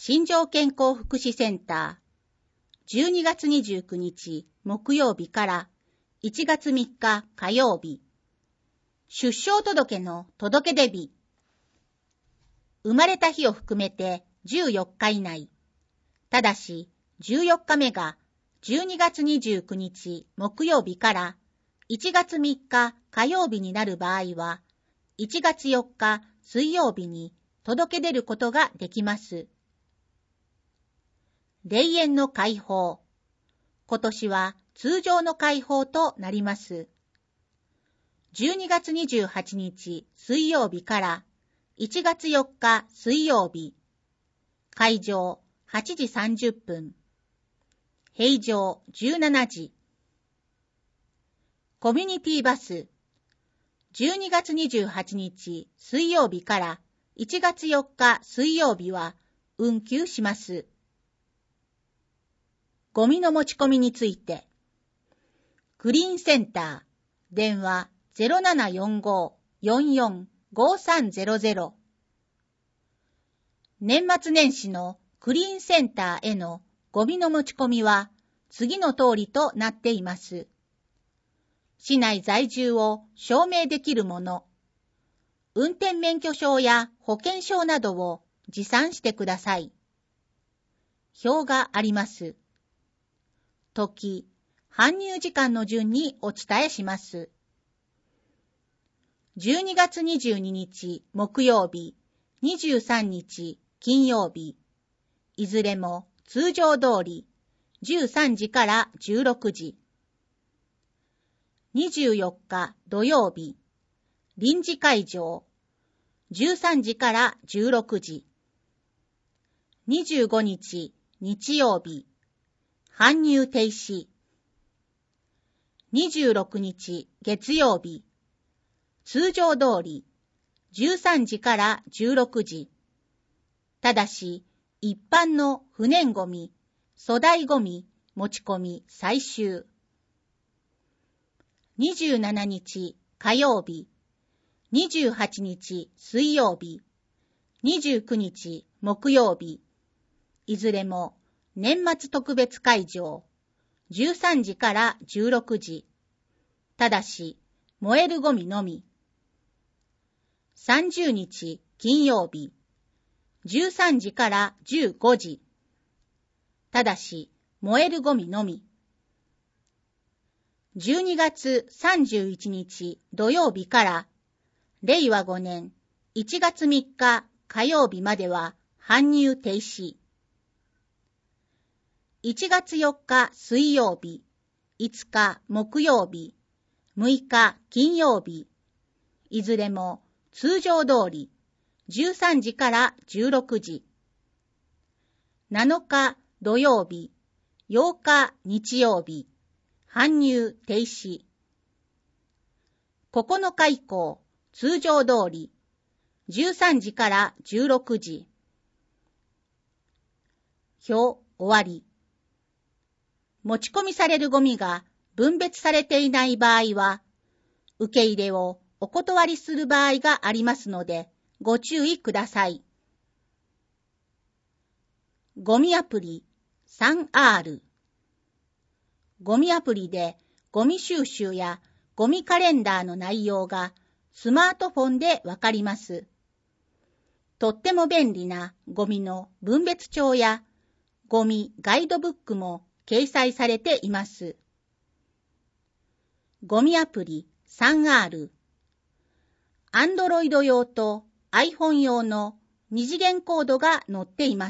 新庄健康福祉センター、12月29日木曜日から1月3日火曜日、出生届の届け出日、生まれた日を含めて14日以内、ただし14日目が12月29日木曜日から1月3日火曜日になる場合は、1月4日水曜日に届け出ることができます。霊園の開放。今年は通常の開放となります。12月28日水曜日から1月4日水曜日。開場8時30分。閉場17時。コミュニティバス。12月28日水曜日から1月4日水曜日は運休します。ゴミの持ち込みについて。クリーンセンター。電話 0745-445300。年末年始のクリーンセンターへのゴミの持ち込みは次の通りとなっています。市内在住を証明できるもの、運転免許証や保険証などを持参してください。表があります。時、搬入時間の順にお伝えします。12月22日木曜日、23日金曜日、いずれも通常通り13時から16時。24日土曜日、臨時会場、13時から16時。25日日曜日、搬入停止。26日月曜日、通常通り13時から16時。ただし、一般の不燃ゴミ、粗大ゴミ、持ち込み最終。27日火曜日、28日水曜日、29日木曜日、いずれも年末特別会場、13時から16時。ただし、燃えるゴミのみ。30日金曜日、13時から15時。ただし、燃えるゴミのみ。12月31日土曜日から令和5年1月3日火曜日までは搬入停止。1月4日水曜日、5日木曜日、6日金曜日、いずれも通常通り13時から16時。7日土曜日、8日日曜日、搬入停止。9日以降、通常通り13時から16時。表終わり。持ち込みされるゴミが分別されていない場合は、受け入れをお断りする場合がありますので、ご注意ください。ゴミアプリ 3R。ゴミアプリでゴミ収集やゴミカレンダーの内容がスマートフォンでわかります。とっても便利なゴミの分別帳やゴミガイドブックも掲載されています。ゴミアプリ 3R。Android 用と iPhone 用の二次元コードが載っています。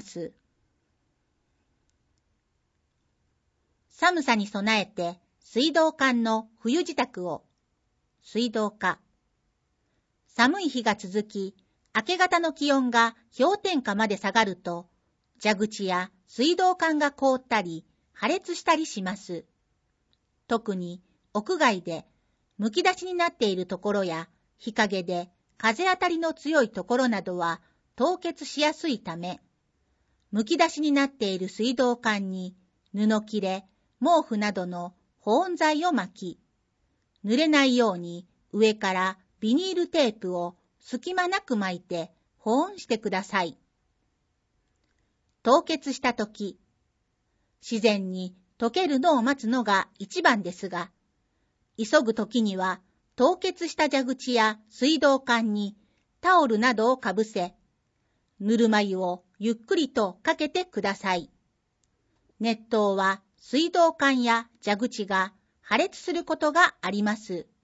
寒さに備えて水道管の冬支度を。水道課。寒い日が続き、明け方の気温が氷点下まで下がると、蛇口や水道管が凍ったり、破裂したりします。特に屋外でむき出しになっているところや日陰で風当たりの強いところなどは凍結しやすいため、むき出しになっている水道管に布切れ、毛布などの保温材を巻き、濡れないように上からビニールテープを隙間なく巻いて保温してください。 凍結したとき、自然に溶けるのを待つのが一番ですが、急ぐときには凍結した蛇口や水道管にタオルなどをかぶせ、ぬるま湯をゆっくりとかけてください。熱湯は水道管や蛇口が破裂することがあります。